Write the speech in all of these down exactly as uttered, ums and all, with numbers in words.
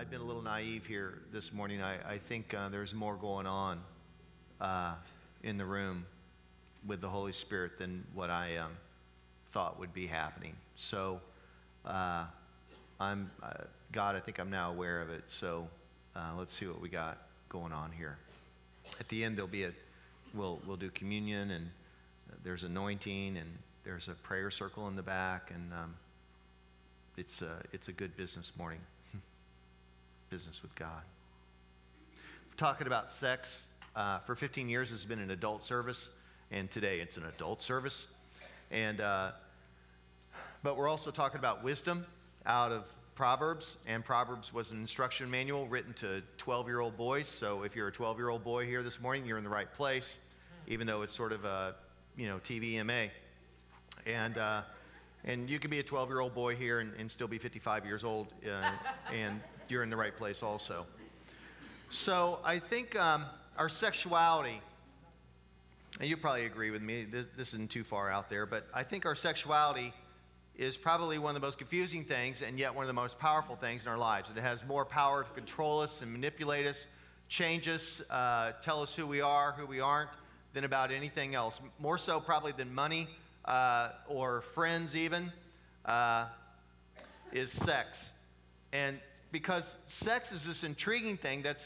I've been a little naive here this morning. I, I think uh, there's more going on uh, in the room with the Holy Spirit than what I um, thought would be happening. So, uh, I'm uh, God, I think I'm now aware of it. So, uh, let's see what we got going on here. At the end, there'll be a, we'll we'll do communion, and there's anointing, and there's a prayer circle in the back, and um, it's a it's a good business morning. Business with God. We're talking about sex. Uh, for fifteen years, it's been an adult service, and today it's an adult service. And uh, but we're also talking about wisdom out of Proverbs, and Proverbs was an instruction manual written to twelve-year-old boys. So if you're a twelve-year-old boy here this morning, you're in the right place, even though it's sort of a you know T V M A. And uh, and you can be a twelve-year-old boy here and, and still be fifty-five years old, uh, and you're in the right place also. So I think um, our sexuality, and you probably agree with me, this, this isn't too far out there, but I think our sexuality is probably one of the most confusing things and yet one of the most powerful things in our lives. It has more power to control us and manipulate us, change us, uh, tell us who we are, who we aren't, than about anything else. More so probably than money uh, or friends even, uh, is sex. And because sex is this intriguing thing that's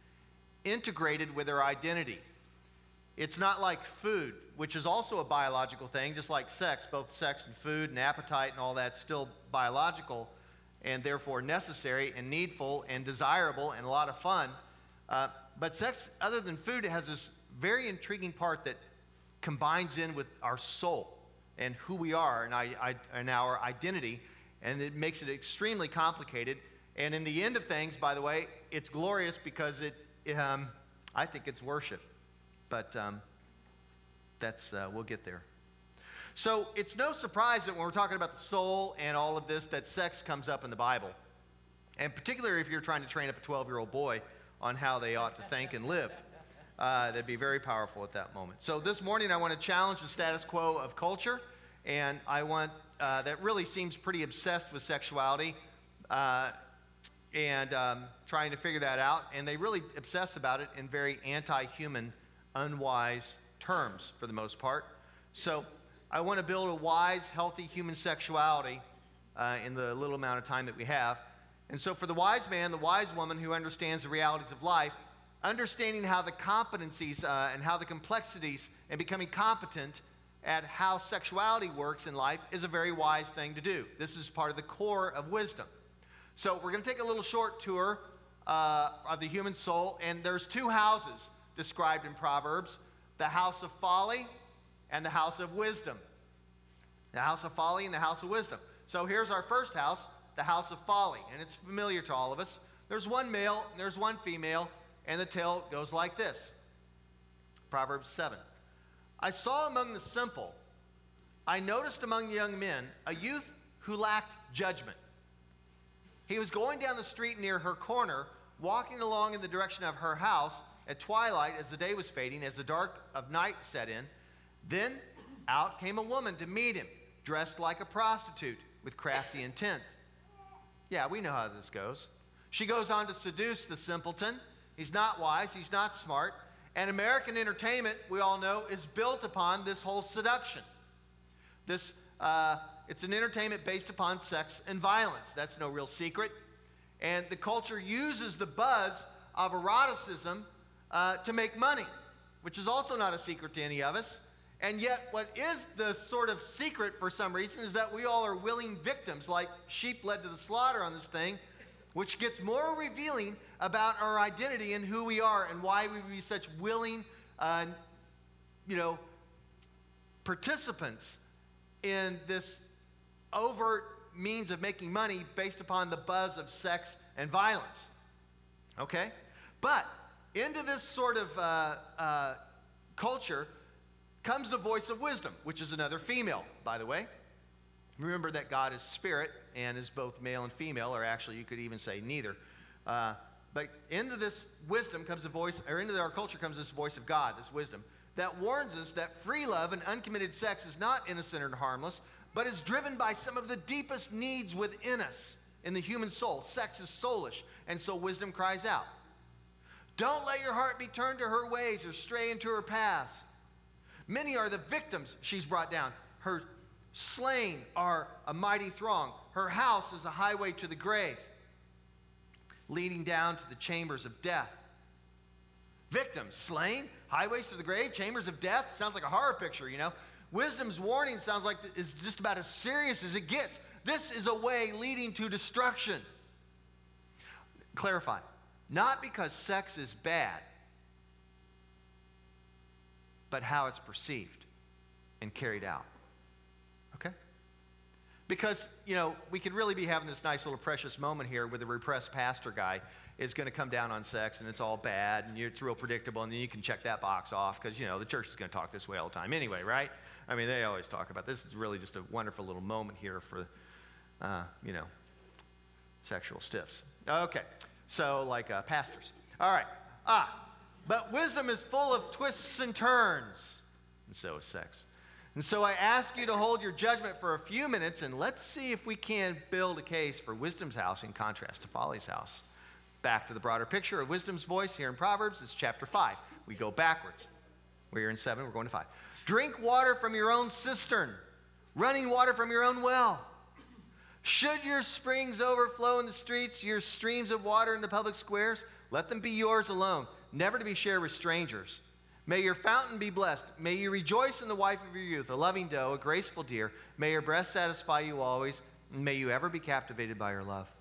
integrated with our identity. It's not like food, which is also a biological thing, just like sex. Both sex and food and appetite and all that's still biological and therefore necessary and needful and desirable and a lot of fun. Uh, but sex, other than food, it has this very intriguing part that combines in with our soul and who we are and, I, I, and our identity, and it makes it extremely complicated. And in the end of things, by the way, it's glorious because it, um, I think it's worship. But um, that's, uh, we'll get there. So it's no surprise that when we're talking about the soul and all of this, that sex comes up in the Bible. And particularly if you're trying to train up a twelve-year-old boy on how they ought to think and live. Uh, that'd be very powerful at that moment. So this morning I want to challenge the status quo of culture. And I want, uh, that really seems pretty obsessed with sexuality. Uh, and um, trying to figure that out. And they really obsess about it in very anti-human, unwise terms for the most part. So I want to build a wise, healthy human sexuality uh, in the little amount of time that we have. And so for the wise man, the wise woman who understands the realities of life, understanding how the competencies uh, and how the complexities and becoming competent at how sexuality works in life is a very wise thing to do. This is part of the core of wisdom. So we're going to take a little short tour uh, of the human soul, and there's two houses described in Proverbs, the house of folly and the house of wisdom. The house of folly and the house of wisdom. So here's our first house, the house of folly, and it's familiar to all of us. There's one male and there's one female, and the tale goes like this. Proverbs seven. I saw among the simple, I noticed among the young men, a youth who lacked judgment. He was going down the street near her corner, walking along in the direction of her house at twilight as the day was fading, as the dark of night set in. Then out came a woman to meet him, dressed like a prostitute with crafty intent. Yeah, we know how this goes. She goes on to seduce the simpleton. He's not wise, he's not smart. And American entertainment, we all know, is built upon this whole seduction. This, uh, it's an entertainment based upon sex and violence. That's no real secret. And the culture uses the buzz of eroticism uh, to make money, which is also not a secret to any of us. And yet what is the sort of secret for some reason is that we all are willing victims, like sheep led to the slaughter on this thing, which gets more revealing about our identity and who we are and why we would be such willing, uh, you know, participants in this overt means of making money based upon the buzz of sex and violence. Okay? But into this sort of uh, uh, culture comes the voice of wisdom, which is another female, by the way. Remember that God is spirit and is both male and female, or actually you could even say neither. Uh, but into this wisdom comes the voice, or into our culture comes this voice of God, this wisdom, that warns us that free love and uncommitted sex is not innocent and harmless, but is driven by some of the deepest needs within us in the human soul. Sex is soulish, And so wisdom cries out. Don't let your heart be turned to her ways or stray into her paths. Many are the victims she's brought down. Her slain are a mighty throng. Her house is a highway to the grave, leading down to the chambers of death. Victims, slain, highways to the grave, chambers of death. Sounds like a horror picture, you know. Wisdom's warning sounds like it's just about as serious as it gets. This is a way leading to destruction. Clarify. Not because sex is bad, but how it's perceived and carried out. Okay? Because, you know, we could really be having this nice little precious moment here where the repressed pastor guy is going to come down on sex and it's all bad and it's real predictable, and then you can check that box off because, you know, the church is going to talk this way all the time anyway, right? I mean, they always talk about this. Is really just a wonderful little moment here for, uh, you know, sexual stiffs. Okay, so like uh, pastors. All right. Ah, but wisdom is full of twists and turns, and so is sex. And so I ask you to hold your judgment for a few minutes, and let's see if we can build a case for wisdom's house in contrast to folly's house. Back to the broader picture of wisdom's voice here in Proverbs. It's chapter five. We go backwards. We're in seven. We're going to five. Drink water from your own cistern, running water from your own well. Should your springs overflow in the streets, your streams of water in the public squares, let them be yours alone, never to be shared with strangers. May your fountain be blessed. May you rejoice in the wife of your youth, a loving doe, a graceful deer. May your breast satisfy you always, and may you ever be captivated by her love.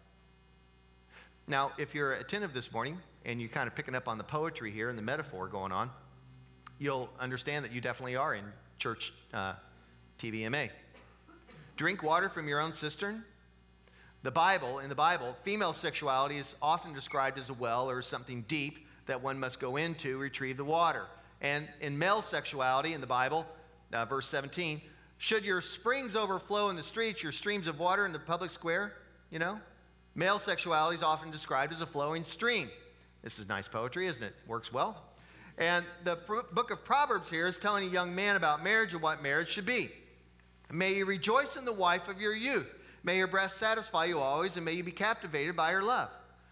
Now, if you're attentive this morning, and you're kind of picking up on the poetry here and the metaphor going on, you'll understand that you definitely are in church uh, T V M A. Drink water from your own cistern. The Bible, in the Bible, female sexuality is often described as a well or something deep that one must go into to retrieve the water. And in male sexuality in the Bible, uh, verse seventeen, should your springs overflow in the streets, your streams of water in the public square, you know? Male sexuality is often described as a flowing stream. This is nice poetry, isn't it? Works well. And the pr- book of Proverbs here is telling a young man about marriage and what marriage should be. May you rejoice in the wife of your youth. May your breast satisfy you always, and may you be captivated by her love.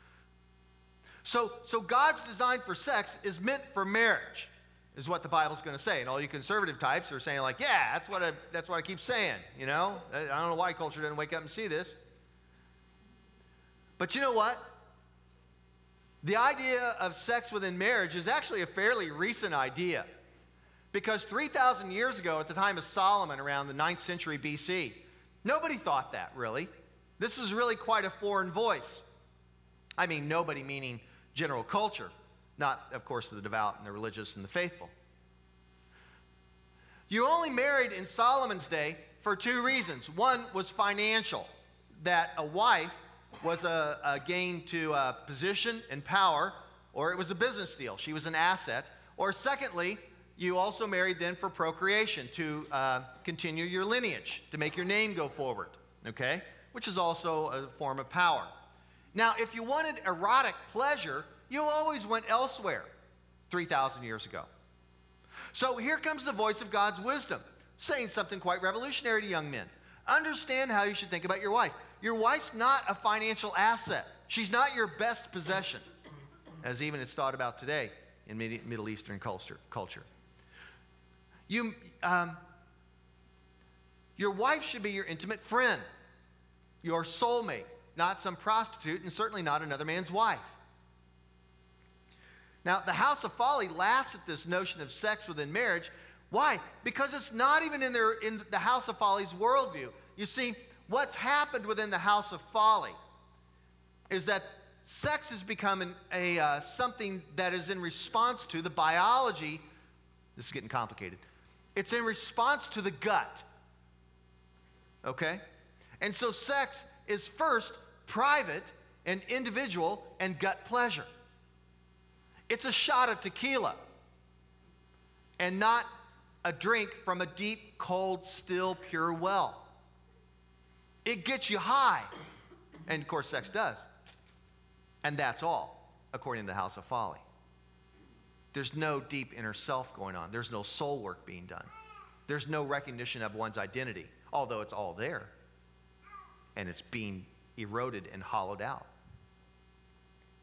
So, so God's design for sex is meant for marriage, is what the Bible's going to say. And all you conservative types are saying like, yeah, that's what I, that's what I keep saying, you know? I don't know why culture doesn't wake up and see this. But you know what? The idea of sex within marriage is actually a fairly recent idea. Because three thousand years ago, at the time of Solomon, around the ninth century B C, nobody thought that, really. This was really quite a foreign voice. I mean, nobody meaning general culture, not, of course, the devout and the religious and the faithful. You only married in Solomon's day for two reasons. One was financial, that a wife was a, a gain to uh, position and power, or it was a business deal. She was an asset. Or secondly, you also married then for procreation, to uh, continue your lineage, to make your name go forward, okay? Which is also a form of power. Now, if you wanted erotic pleasure, you always went elsewhere three thousand years ago. So here comes the voice of God's wisdom, saying something quite revolutionary to young men. Understand how you should think about your wife. Your wife's not a financial asset. She's not your best possession, as even it's thought about today in Middle Eastern culture. culture. You, um, your wife should be your intimate friend, your soulmate, not some prostitute, and certainly not another man's wife. Now, the House of Folly laughs at this notion of sex within marriage. Why? Because it's not even in, their, in the House of Folly's worldview. You see, what's happened within the House of Folly is that sex has become an, a, uh, something that is in response to the biology. This is getting complicated. It's in response to the gut. Okay? And so sex is first private and individual and gut pleasure. It's a shot of tequila and not a drink from a deep, cold, still, pure well. It gets you high. And of course, sex does. And that's all, according to the House of Folly. There's no deep inner self going on. There's no soul work being done. There's no recognition of one's identity, although it's all there. And it's being eroded and hollowed out.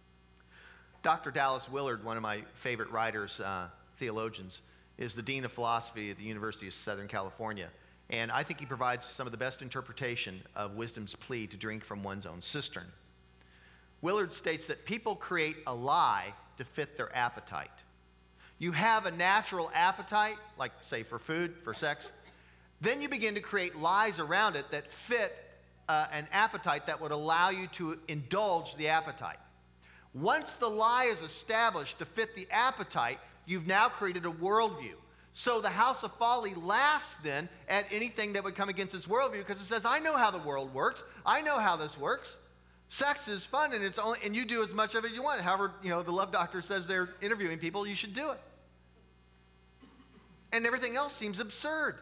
Doctor Dallas Willard, one of my favorite writers, uh, theologians, is the Dean of Philosophy at the University of Southern California. And I think he provides some of the best interpretation of wisdom's plea to drink from one's own cistern. Willard states that people create a lie to fit their appetite. You have a natural appetite, like, say, for food, for sex. Then you begin to create lies around it that fit uh, an appetite that would allow you to indulge the appetite. Once the lie is established to fit the appetite, you've now created a worldview. So the House of Folly laughs then at anything that would come against its worldview, because it says, I know how the world works. I know how this works. Sex is fun, and it's only, and you do as much of it as you want. However, you know, the Love Doctor says they're interviewing people, you should do it. And everything else seems absurd.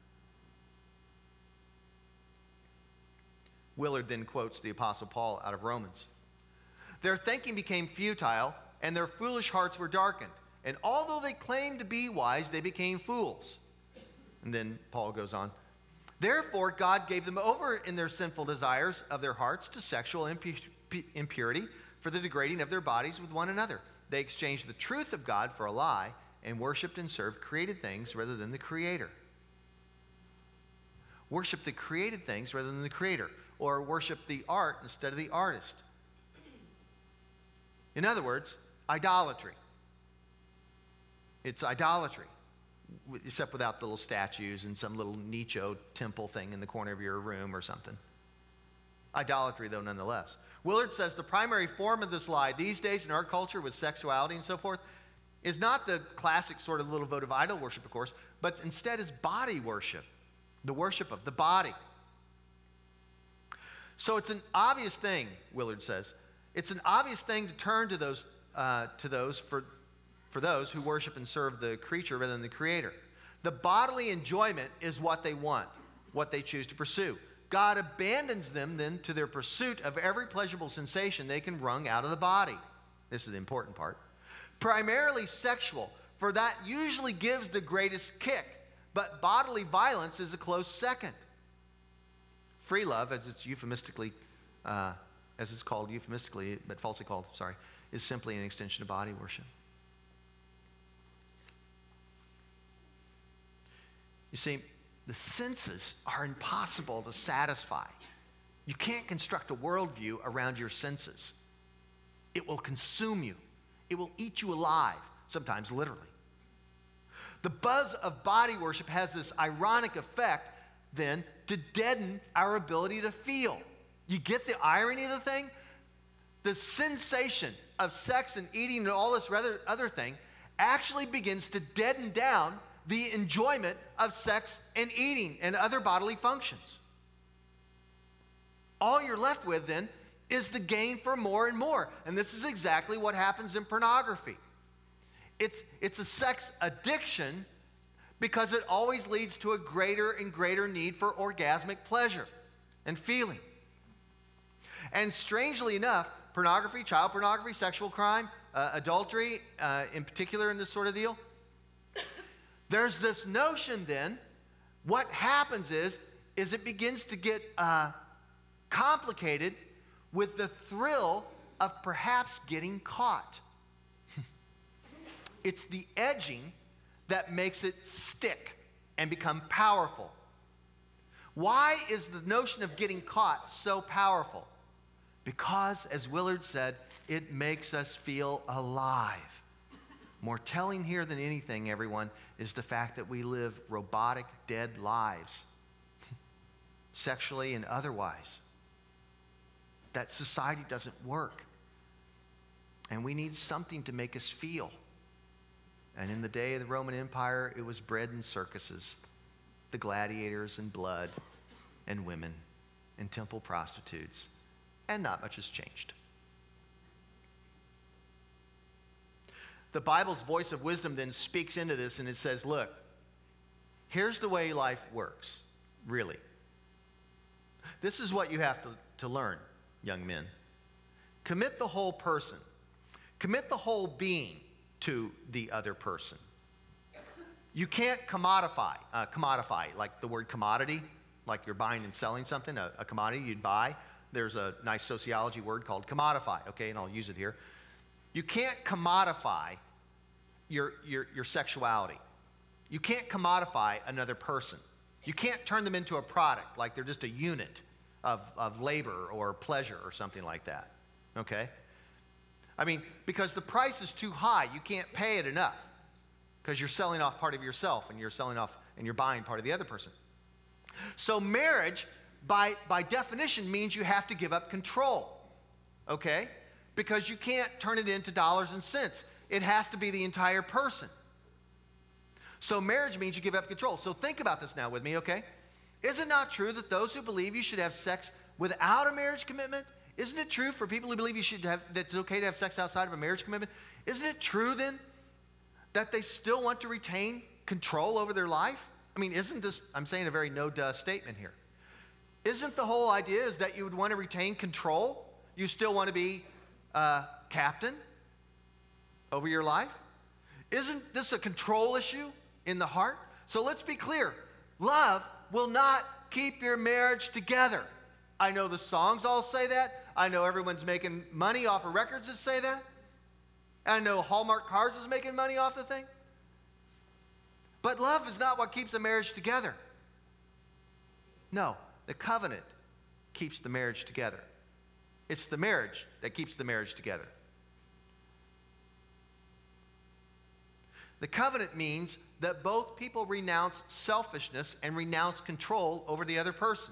Willard then quotes the Apostle Paul out of Romans. Their thinking became futile, and their foolish hearts were darkened. And although they claimed to be wise, they became fools. And then Paul goes on. Therefore, God gave them over in their sinful desires of their hearts to sexual impu- impurity for the degrading of their bodies with one another. They exchanged the truth of God for a lie and worshiped and served created things rather than the Creator. Worship the created things rather than the Creator. Or worship the art instead of the artist. In other words, idolatry. It's idolatry, except without the little statues and some little nicho temple thing in the corner of your room or something. Idolatry, though, nonetheless. Willard says the primary form of this lie these days in our culture with sexuality and so forth is not the classic sort of little votive idol worship, of course, but instead is body worship, the worship of the body. So it's an obvious thing, Willard says. It's an obvious thing to turn to those, uh, to those for, for those who worship and serve the creature rather than the Creator. The bodily enjoyment is what they want, what they choose to pursue. God abandons them then to their pursuit of every pleasurable sensation they can wring out of the body. This is the important part. Primarily sexual, for that usually gives the greatest kick, but bodily violence is a close second. Free love, as it's euphemistically, uh, as it's called euphemistically, but falsely called, sorry, is simply an extension of body worship. You see, the senses are impossible to satisfy. You can't construct a worldview around your senses. It will consume you. It will eat you alive, sometimes literally. The buzz of body worship has this ironic effect, then, to deaden our ability to feel. You get the irony of the thing? The sensation of sex and eating and all this other, other thing actually begins to deaden down the enjoyment of sex and eating and other bodily functions. All you're left with then is the gain for more and more. And this is exactly what happens in pornography. It's, it's a sex addiction because it always leads to a greater and greater need for orgasmic pleasure and feeling. And strangely enough, pornography, child pornography, sexual crime, uh, adultery, uh, in particular in this sort of deal, there's this notion then, what happens is, is it begins to get uh, complicated with the thrill of perhaps getting caught. It's the edging that makes it stick and become powerful. Why is the notion of getting caught so powerful? Because, as Willard said, it makes us feel alive. More telling here than anything, everyone, is the fact that we live robotic, dead lives, sexually and otherwise. That society doesn't work. And we need something to make us feel. And in the day of the Roman Empire, it was bread and circuses, the gladiators and blood and women and temple prostitutes, and not much has changed. The Bible's voice of wisdom then speaks into this, and it says, look, here's the way life works, really. This is what you have to, to learn, young men. Commit the whole person. Commit the whole being to the other person. You can't commodify, uh, commodify, like the word commodity, like you're buying and selling something, a, a commodity you'd buy. There's a nice sociology word called commodify, okay, and I'll use it here. You can't commodify your, your, your sexuality. You can't commodify another person. You can't turn them into a product, like they're just a unit of, of labor or pleasure or something like that, okay? I mean, because the price is too high, you can't pay it enough because you're selling off part of yourself and you're selling off and you're buying part of the other person. So marriage, by, by definition, means you have to give up control, okay? Because you can't turn it into dollars and cents. It has to be the entire person. So marriage means you give up control. So think about this now with me, okay? Is it not true that those who believe you should have sex without a marriage commitment? Isn't it true for people who believe you should have, that it's okay to have sex outside of a marriage commitment? Isn't it true then that they still want to retain control over their life? I mean, isn't this, I'm saying a very no-duh statement here. Isn't the whole idea is that you would want to retain control? You still want to be uh, captain over your life? Isn't this a control issue in the heart? So let's be clear. Love will not keep your marriage together. I know the songs all say that. I know everyone's making money off of records that say that. I know Hallmark Cards is making money off the thing. But love is not what keeps a marriage together. No, the covenant keeps the marriage together. It's the marriage that keeps the marriage together. The covenant means that both people renounce selfishness and renounce control over the other person.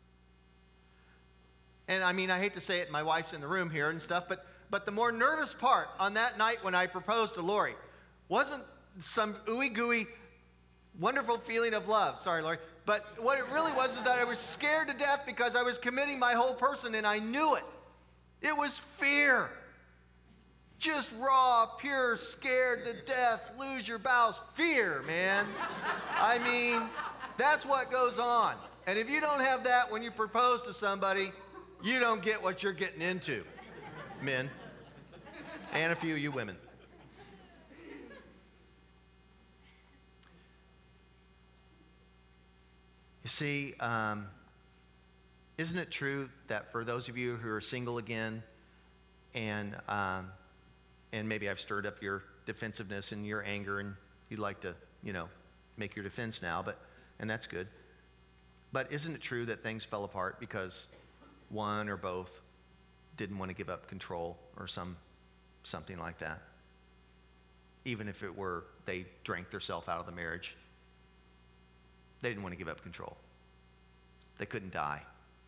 And I mean, I hate to say it, my wife's in the room here and stuff, but, but the more nervous part on that night when I proposed to Lori wasn't some ooey gooey, wonderful feeling of love. Sorry, Lori. But what it really was is that I was scared to death because I was committing my whole person and I knew it. It was fear. Just raw, pure, scared to death, lose your bowels. Fear, man. I mean, that's what goes on. And if you don't have that when you propose to somebody, you don't get what you're getting into, men. And a few of you women. You see, um, isn't it true that for those of you who are single again, and um, and maybe I've stirred up your defensiveness and your anger, and you'd like to, you know, make your defense now, but and that's good. But isn't it true that things fell apart because one or both didn't want to give up control or some something like that? Even if it were they drank themselves out of the marriage. They didn't want to give up control. They couldn't die.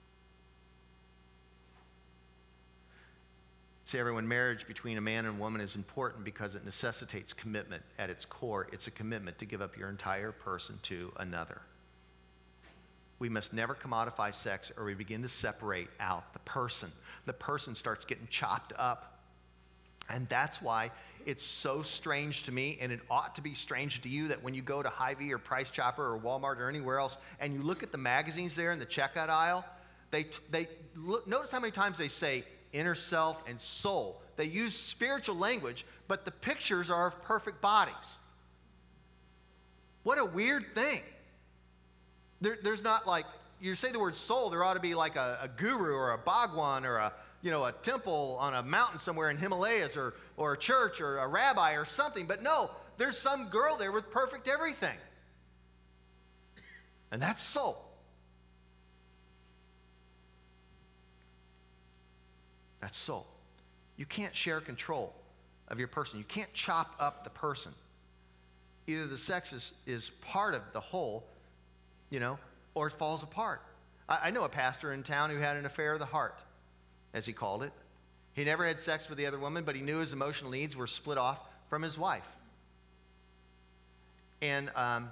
See, everyone, marriage between a man and a woman is important because it necessitates commitment at its core. It's a commitment to give up your entire person to another. We must never commodify sex or we begin to separate out the person. The person starts getting chopped up. And that's why it's so strange to me, and it ought to be strange to you, that when you go to Hy-Vee or Price Chopper or Walmart or anywhere else, and you look at the magazines there in the checkout aisle, they, they look, notice how many times they say inner self and soul. They use spiritual language, but the pictures are of perfect bodies. What a weird thing. There, there's not like, you say the word soul, there ought to be like a, a guru or a bhagwan or a, you know, a temple on a mountain somewhere in Himalayas, or, or a church or a rabbi or something. But no, there's some girl there with perfect everything. And that's soul. That's soul. You can't share control of your person. You can't chop up the person. Either the sex is, is part of the whole, you know, or it falls apart. I, I know a pastor in town who had an affair of the heart, as he called it. He never had sex with the other woman, but he knew his emotional needs were split off from his wife. And um,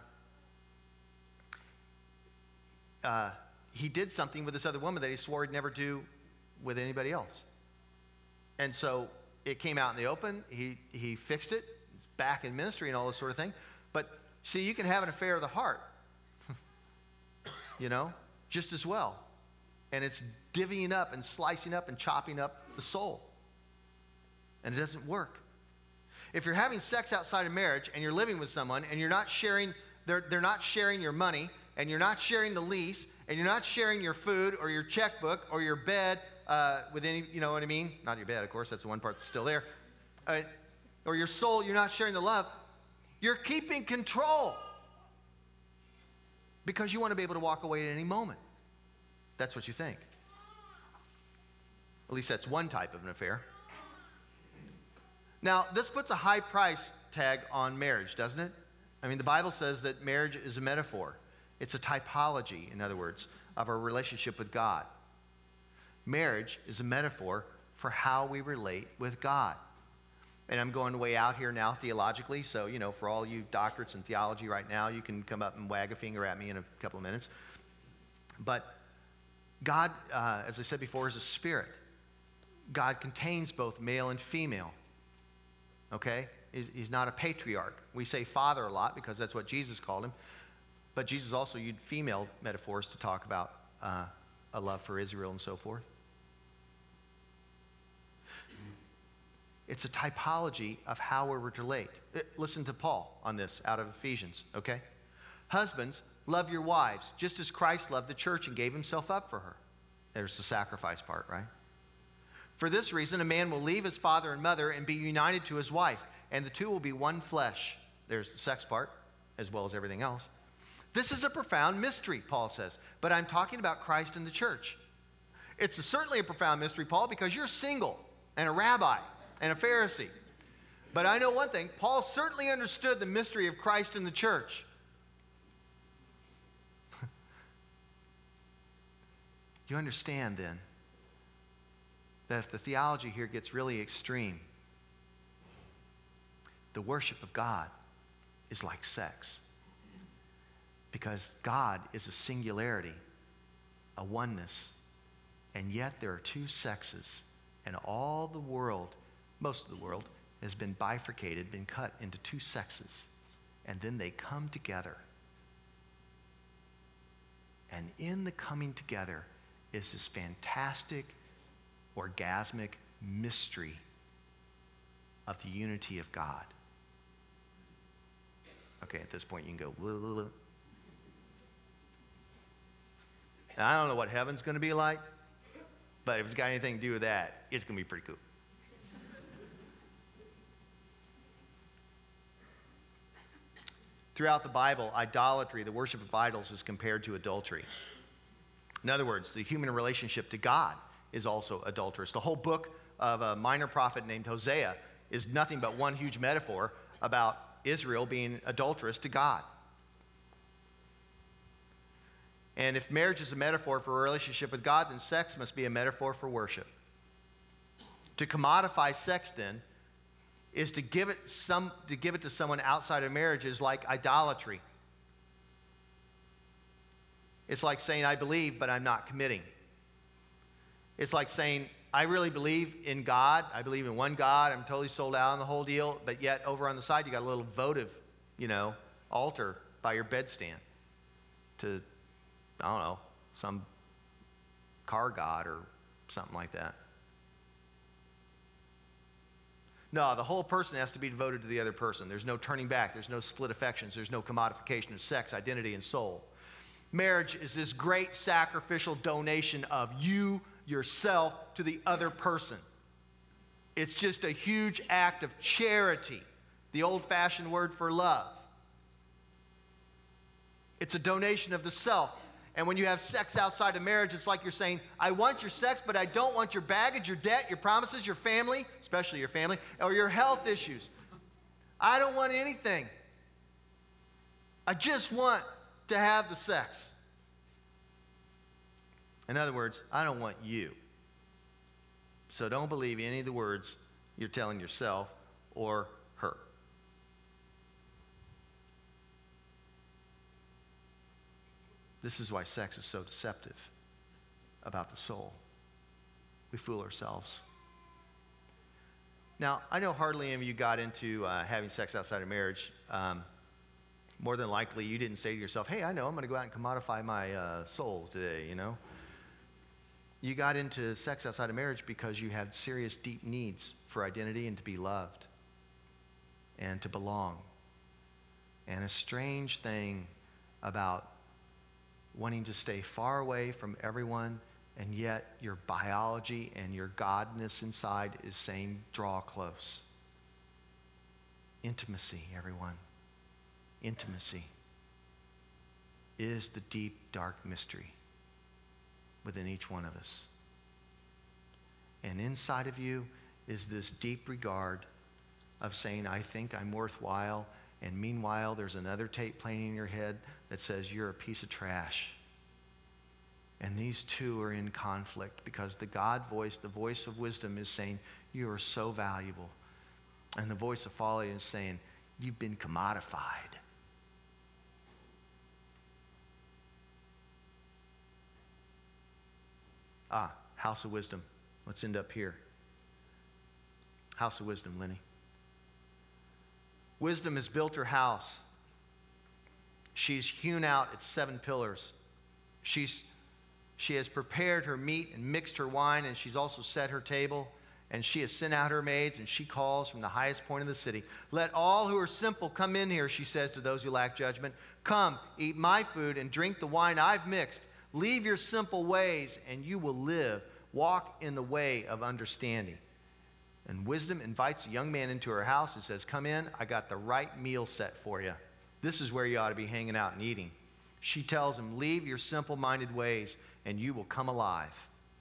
uh, he did something with this other woman that he swore he'd never do with anybody else. And so it came out in the open. He, he fixed it. It's back in ministry and all this sort of thing. But see, you can have an affair of the heart, you know, just as well. And it's divvying up and slicing up and chopping up the soul. And it doesn't work. If you're having sex outside of marriage and you're living with someone and you're not sharing, they're, they're not sharing your money, and you're not sharing the lease, and you're not sharing your food or your checkbook or your bed uh, with any, you know what I mean? Not your bed, of course, that's the one part that's still there. uh, or your soul, you're not sharing the love, you're keeping control because you want to be able to walk away at any moment. That's what you think. At least that's one type of an affair. Now, this puts a high price tag on marriage, doesn't it? I mean, the Bible says that marriage is a metaphor. It's a typology, in other words, of our relationship with God. Marriage is a metaphor for how we relate with God. And I'm going way out here now theologically, so, you know, for all you doctorates in theology right now, you can come up and wag a finger at me in a couple of minutes. But God, uh, as I said before, is a spirit. God contains both male and female, okay? He's, he's not a patriarch. We say father a lot because that's what Jesus called him. But Jesus also used female metaphors to talk about uh, a love for Israel and so forth. It's a typology of how we're to relate. Listen to Paul on this out of Ephesians, okay? Husbands, love your wives, just as Christ loved the church and gave himself up for her. There's the sacrifice part, right? For this reason, a man will leave his father and mother and be united to his wife, and the two will be one flesh. There's the sex part, as well as everything else. This is a profound mystery, Paul says, but I'm talking about Christ and the church. It's a, certainly a profound mystery, Paul, because you're single and a rabbi and a Pharisee. But I know one thing, Paul certainly understood the mystery of Christ and the church. You understand then that if the theology here gets really extreme, the worship of God is like sex. Because God is a singularity, a oneness, and yet there are two sexes, and all the world, most of the world, has been bifurcated, been cut into two sexes, and then they come together. And in the coming together is this fantastic, orgasmic mystery of the unity of God. Okay, at this point you can go, whoa, whoa, whoa. Now, I don't know what heaven's going to be like, but if it's got anything to do with that, it's going to be pretty cool. Throughout the Bible, idolatry, the worship of idols, is compared to adultery. In other words, the human relationship to God is also adulterous. The whole book of a minor prophet named Hosea is nothing but one huge metaphor about Israel being adulterous to God. And if marriage is a metaphor for a relationship with God, then sex must be a metaphor for worship. To commodify sex, then, is to give it some to give it to someone outside of marriage is like idolatry. It's like saying, I believe, but I'm not committing. It's like saying, I really believe in God. I believe in one God. I'm totally sold out on the whole deal. But yet, over on the side, you got a little votive, you know, altar by your bedstand to, I don't know, some car god or something like that. No, the whole person has to be devoted to the other person. There's no turning back. There's no split affections. There's no commodification of sex, identity, and soul. Marriage is this great sacrificial donation of you, yourself, to the other person. It's just a huge act of charity, the old-fashioned word for love. It's a donation of the self. And when you have sex outside of marriage, it's like you're saying, I want your sex, but I don't want your baggage, your debt, your promises, your family, especially your family, or your health issues. I don't want anything. I just want to have the sex. In other words, I don't want you. So don't believe any of the words you're telling yourself or her. This is why sex is so deceptive about the soul. We fool ourselves. Now, I know hardly any of you got into uh, having sex outside of marriage. Um, more than likely, you didn't say to yourself, hey, I know, I'm going to go out and commodify my uh, soul today, you know. You got into sex outside of marriage because you had serious, deep needs for identity and to be loved and to belong. And a strange thing about wanting to stay far away from everyone, and yet your biology and your godness inside is saying, draw close. Intimacy, everyone. Intimacy is the deep, dark mystery within each one of us. And inside of you is this deep regard of saying, I think I'm worthwhile, and meanwhile there's another tape playing in your head that says you're a piece of trash. And these two are in conflict because the God voice, the voice of wisdom, is saying, you are so valuable. And the voice of folly is saying, you've been commodified. Ah, House of Wisdom. Let's end up here. House of Wisdom, Lenny. Wisdom has built her house. She's hewn out its seven pillars. She's, she has prepared her meat and mixed her wine, and she's also set her table. And she has sent out her maids, and she calls from the highest point of the city. Let all who are simple come in here, she says to those who lack judgment. Come, eat my food and drink the wine I've mixed. Leave your simple ways, and you will live. Walk in the way of understanding. And wisdom invites a young man into her house and says, come in, I got the right meal set for you. This is where you ought to be hanging out and eating. She tells him, leave your simple-minded ways, and you will come alive.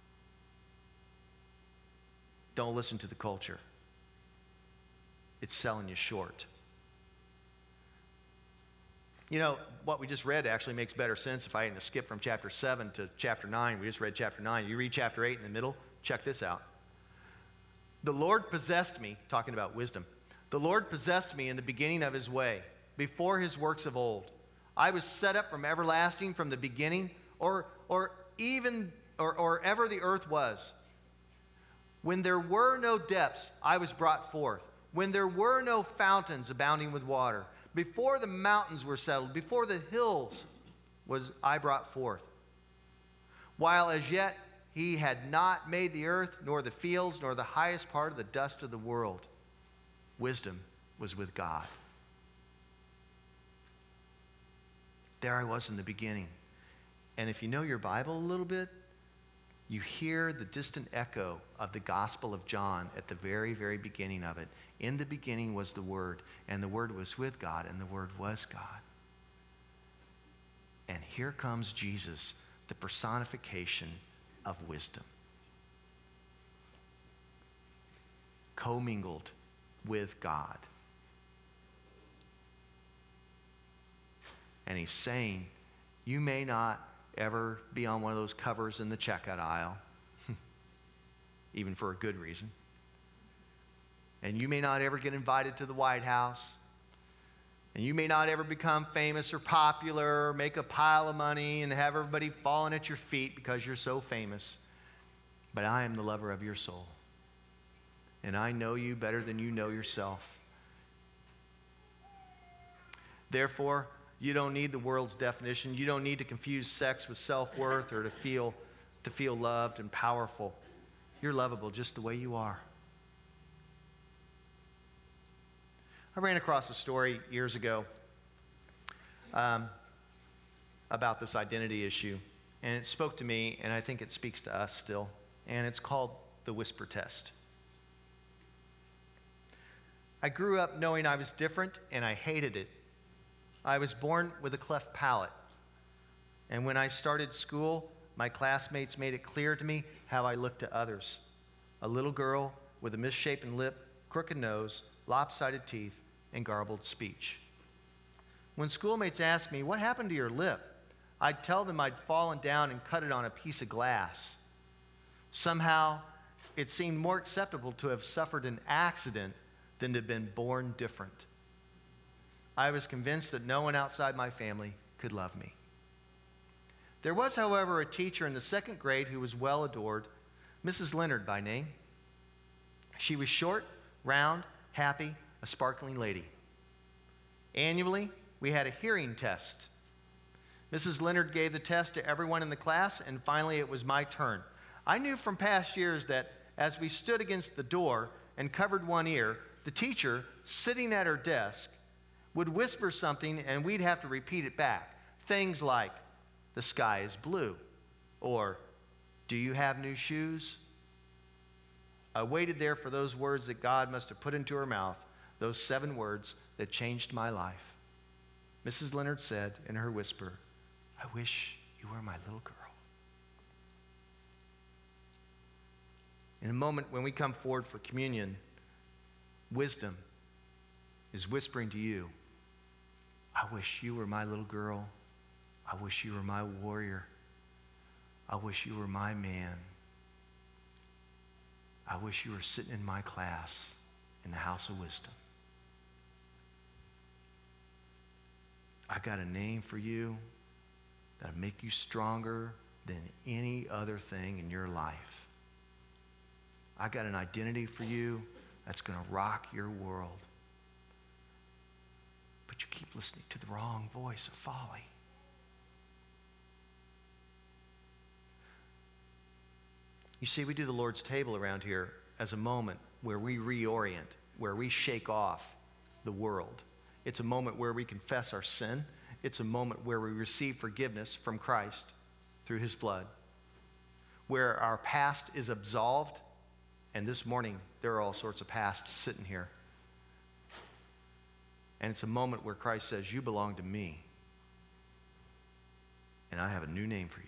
Don't listen to the culture. It's selling you short. You know, what we just read actually makes better sense if I hadn't skipped from chapter seven to chapter nine. We just read chapter nine. You read chapter eight in the middle. Check this out. The Lord possessed me, talking about wisdom. The Lord possessed me in the beginning of his way, before his works of old. I was set up from everlasting, from the beginning, or, or even, or, or ever the earth was. When there were no depths, I was brought forth. When there were no fountains abounding with water, before the mountains were settled, before the hills was I brought forth. While as yet he had not made the earth, nor the fields, nor the highest part of the dust of the world, wisdom was with God. There I was in the beginning. And if you know your Bible a little bit, you hear the distant echo of the Gospel of John at the very, very beginning of it. In the beginning was the Word, and the Word was with God, and the Word was God. And here comes Jesus, the personification of wisdom, commingled with God. And he's saying, you may not ever be on one of those covers in the checkout aisle, even for a good reason. And you may not ever get invited to the White House. And you may not ever become famous or popular or make a pile of money and have everybody falling at your feet because you're so famous. But I am the lover of your soul. And I know you better than you know yourself. Therefore, you don't need the world's definition. You don't need to confuse sex with self-worth or to feel, to feel loved and powerful. You're lovable just the way you are. I ran across a story years ago um, about this identity issue, and it spoke to me, and I think it speaks to us still, and it's called the whisper test. I grew up knowing I was different, and I hated it. I was born with a cleft palate, and when I started school, my classmates made it clear to me how I looked to others. A little girl with a misshapen lip, crooked nose, lopsided teeth, and garbled speech. When schoolmates asked me, what happened to your lip? I'd tell them I'd fallen down and cut it on a piece of glass. Somehow, it seemed more acceptable to have suffered an accident than to have been born different. I was convinced that no one outside my family could love me. There was, however, a teacher in the second grade who was well adored, Missus Leonard by name. She was short, round, happy, a sparkling lady. Annually, we had a hearing test. Missus Leonard gave the test to everyone in the class, and finally it was my turn. I knew from past years that as we stood against the door and covered one ear, the teacher, sitting at her desk, would whisper something and we'd have to repeat it back. Things like, the sky is blue, or do you have new shoes? I waited there for those words that God must have put into her mouth, those seven words that changed my life. Missus Leonard said in her whisper, "I wish you were my little girl." In a moment when we come forward for communion, wisdom is whispering to you, "I wish you were my little girl. I wish you were my warrior. I wish you were my man. I wish you were sitting in my class in the house of wisdom. I got a name for you that'll make you stronger than any other thing in your life. I got an identity for you that's going to rock your world. But you keep listening to the wrong voice of folly." You see, we do the Lord's table around here as a moment where we reorient, where we shake off the world. It's a moment where we confess our sin. It's a moment where we receive forgiveness from Christ through his blood, where our past is absolved. And this morning, there are all sorts of pasts sitting here. And it's a moment where Christ says, "You belong to me, and I have a new name for you."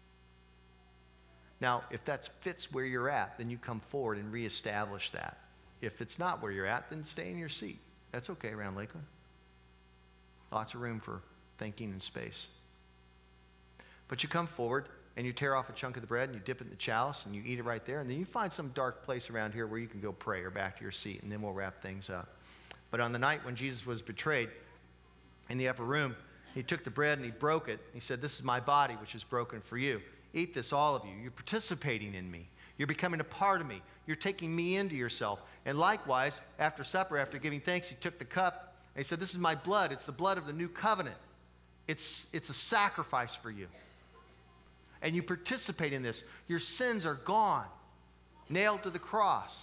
Now, if that fits where you're at, then you come forward and reestablish that. If it's not where you're at, then stay in your seat. That's okay around Lakeland. Lots of room for thinking and space. But you come forward and you tear off a chunk of the bread and you dip it in the chalice and you eat it right there. And then you find some dark place around here where you can go pray or back to your seat, and then we'll wrap things up. But on the night when Jesus was betrayed in the upper room, he took the bread and he broke it. He said, "This is my body, which is broken for you. Eat this, all of you. You're participating in me. You're becoming a part of me. You're taking me into yourself." And likewise, after supper, after giving thanks, he took the cup and he said, "This is my blood. It's the blood of the new covenant. It's, it's a sacrifice for you." And you participate in this. Your sins are gone, nailed to the cross.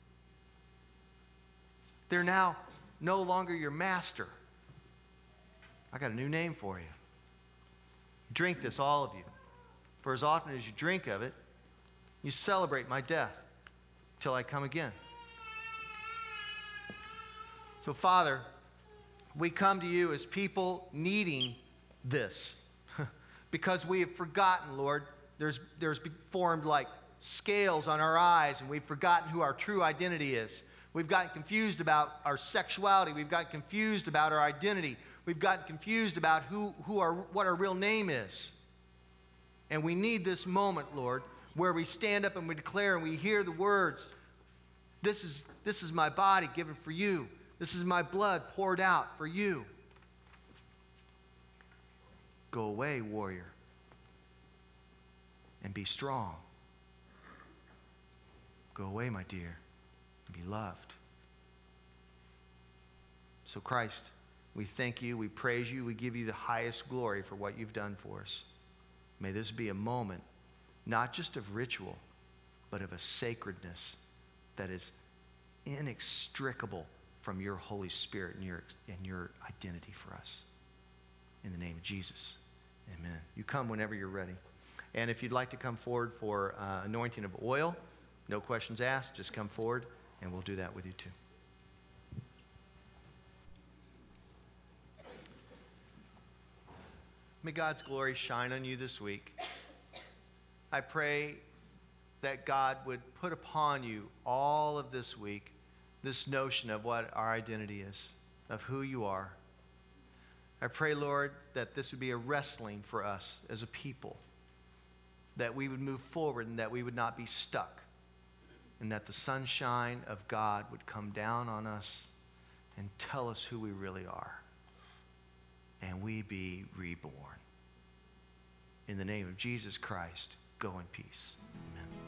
They're now no longer your master. I got a new name for you. Drink this, all of you. For as often as you drink of it, you celebrate my death till I come again. So, Father, we come to you as people needing this because we have forgotten, Lord. There's, there's formed like scales on our eyes, and we've forgotten who our true identity is. We've gotten confused about our sexuality. We've gotten confused about our identity. We've gotten confused about who, who our, what our real name is. And we need this moment, Lord, where we stand up and we declare and we hear the words, this is, this is my body given for you. This is my blood poured out for you. Go away, warrior, and be strong. Go away, my dear, and be loved. So, Christ, we thank you, we praise you, we give you the highest glory for what you've done for us. May this be a moment, not just of ritual, but of a sacredness that is inextricable from your Holy Spirit and your, and your identity for us. In the name of Jesus, amen. You come whenever you're ready. And if you'd like to come forward for uh, anointing of oil, no questions asked, just come forward and we'll do that with you too. May God's glory shine on you this week. I pray that God would put upon you all of this week this notion of what our identity is, of who you are. I pray, Lord, that this would be a wrestling for us as a people, that we would move forward and that we would not be stuck, and that the sunshine of God would come down on us and tell us who we really are, and we be reborn. In the name of Jesus Christ, go in peace. Amen.